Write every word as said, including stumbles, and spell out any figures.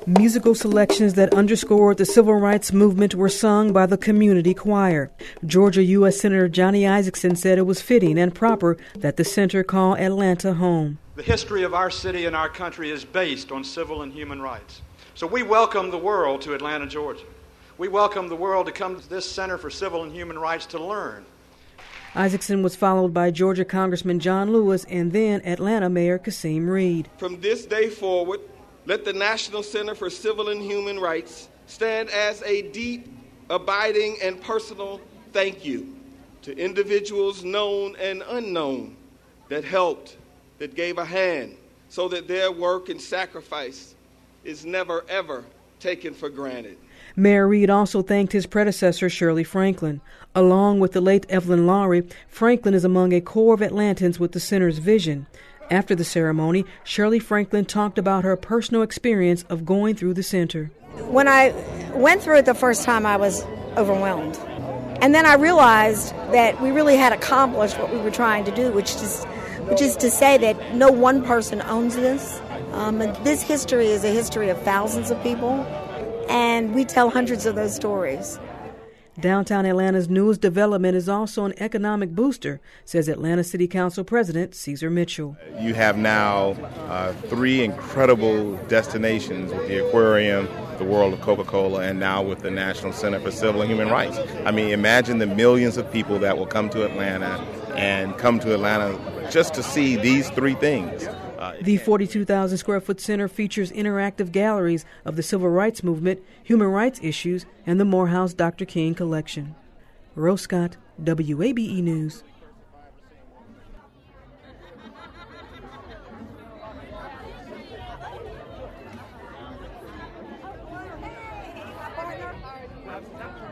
Musical selections that underscored the civil rights movement were sung by the community choir. Georgia U S Senator Johnny Isakson said it was fitting and proper that the center call Atlanta home. The history of our city and our country is based on civil and human rights. So we welcome the world to Atlanta, Georgia. We welcome the world to come to this Center for Civil and Human Rights to learn. Isakson was followed by Georgia Congressman John Lewis and then Atlanta Mayor Kasim Reed. From this day forward, let the National Center for Civil and Human Rights stand as a deep, abiding, and personal thank you to individuals known and unknown that helped, that gave a hand, so that their work and sacrifice is never, ever taken for granted. Mayor Reed also thanked his predecessor, Shirley Franklin. Along with the late Evelyn Lowry, Franklin is among a core of Atlantans with the center's vision. After the ceremony, Shirley Franklin talked about her personal experience of going through the center. When I went through it the first time, I was overwhelmed. And then I realized that we really had accomplished what we were trying to do, which is, which is to say that no one person owns this. Um, and this history is a history of thousands of people, and we tell hundreds of those stories. Downtown Atlanta's newest development is also an economic booster, says Atlanta City Council President Caesar Mitchell. You have now uh, three incredible destinations with the aquarium, the World of Coca-Cola, and now with the National Center for Civil and Human Rights. I mean, imagine the millions of people that will come to Atlanta and come to Atlanta just to see these three things. Uh, the forty-two thousand square foot center features interactive galleries of the civil rights movement, human rights issues, and the Morehouse Doctor King collection. Rose Scott, W A B E News. Partner.